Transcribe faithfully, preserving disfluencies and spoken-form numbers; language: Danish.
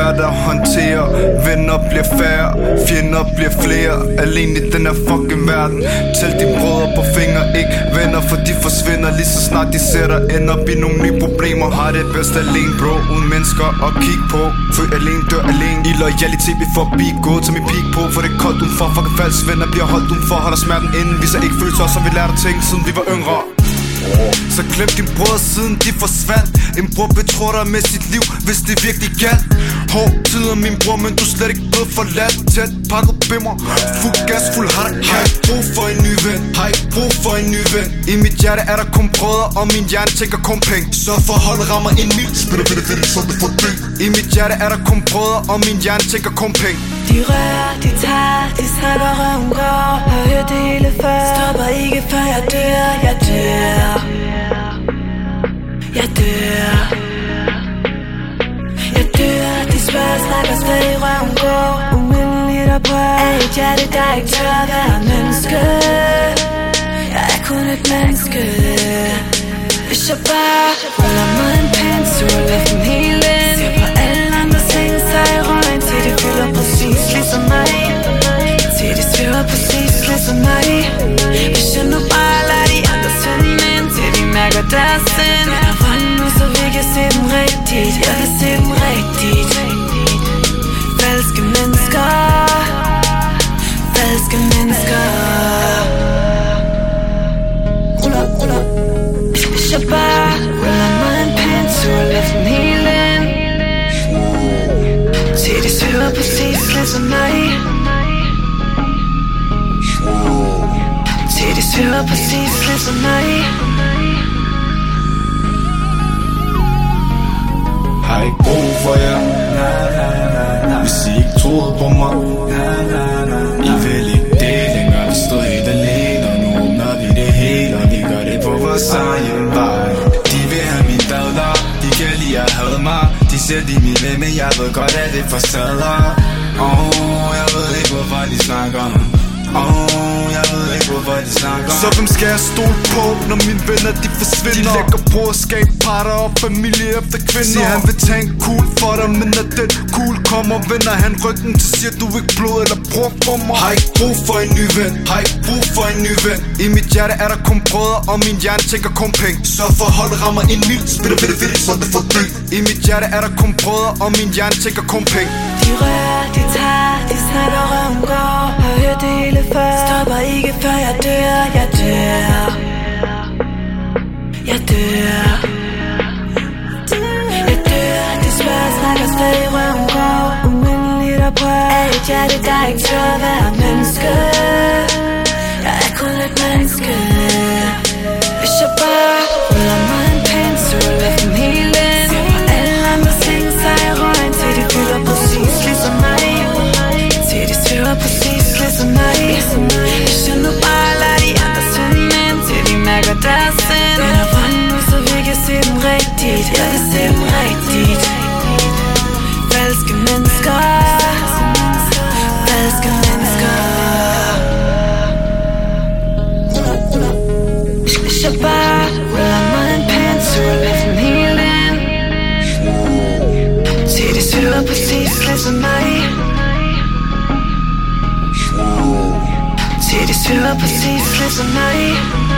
svært at håndtere. Venner bliver færre, fjender bliver flere. Alene i den her fucking verden. Tæl dine brødre på fingre, ikke venner, for de forsvinder lige så snart de sætter end op i nogle nye problemer. Har det bedst alene, bro, uden mennesker at kigge på. Født alene, dør alene. I loyalitet vi forbi, gå til min peak på. For det er koldt udenfor, fucking falsk venner bliver holdt udenfor. Holder smerten inden, viser ikke følelser, som vi lærte ting, siden vi var yngre. Så glem din bror siden de forsvandt. En bror betror dig med sit liv, hvis det virkelig galt. Hård tider min bror, men du er slet ikke blevet forladt. Tæt pakket bimmer, fuld gas, fuld har der kant. Brug for en ny ven, har ikke brug for en ny ven. I mit hjerte er der kun brødre, og min hjerne tænker kun penge. Så forholdet rammer en mil, spiller fedt fedt, så det får det. I mit hjerte er der kun brødre, og min hjerne tænker kun penge. De rører, de tager, de snakker røven går. Har hørt det hele før, stopper ikke før jeg dør, jeg dør. Jeg dør. Jeg dør, de spørger, snakker stadig røven går. Umindeligt at prøve af et hjerte, der ikke tør at være menneske. Jeg er kun et menneske. Hvis jeg bare ruller mig en pensel, lad dem hele ind. Ser på alle andre ting, sig i røgen, til de fylder præcis ligesom mig. Til de svæver præcis ligesom mig. Hvis jeg nu bare lader de andre sende ind, til de mærker deres sind. Den er vold nu, så vi kan se dem rigtigt. Jeg kan se dem rigtigt. Falske mennesker. Falske mennesker. Ruller, ruller. Hvis jeg bare ruller mig en pensel, lad dem hele ind. Til de svæver præcis ligesom mig. Til de svæver præcis ligesom mig. Har ikke brug for jer, hvis I ikke troede på mig. I vil ikke det længere, vi stod helt alene. Og nu åbner vi det hele, og vi gør det på vores egen vej. De vil have min dadler, de kan lide at hade mig. De siger de er min ven, men jeg ved godt at det forstiller. Åh, oh, jeg ved ikke hvorfor de snakker om. Åh, oh, jeg ved ikke hvorfor de snakker. Så hvem skal jeg stole på, når mine venner de forsvinder? De lægger broderskab, parter og familie efter kvinder. Siger han vil tage en kugle for dig, men når den kugle kommer, vender han ryggen til siger du ikke blod eller bror for mig. Har ikke brug for en ny ven, har ikke brug for en ny ven. I mit hjerte er der kun brødre, og min hjerne tænker kun penge. Så forholdet rammer en mil, spiller fedt fedt, så det får det. I mit hjerte er der kun brødre, og min hjerne tænker kun penge. De rører, de tager, de snakker røven går. Har hørt det hele før, stopper ikke før jeg dør, jeg dør. Jeg dør. Jeg dør, de spørger, snakker stadig røven går. Umindeligt at prøve af et hjerte, der ikke tør at være menneske. Jeg er kun et menneske. Hvis jeg bare ruller mig en pensel, lad dem hele ind. Ser på alle andre ting, sig i røgen, til de fylder præcis ligesom mig. Til de svæver præcis ligesom mig. Hvis jeg nu bare lader de andre sende ind, til de mærker deres sind. Den er vold nu, så vi kan se dem rigtigt. Jeg kan se dem rigtigt. Falske mennesker. Falske mennesker. Hvis jeg bare ruller mig en pensel, lad dem hele ind. Til de svæver præcis ligesom mig. Til de svæver præcis ligesom mig.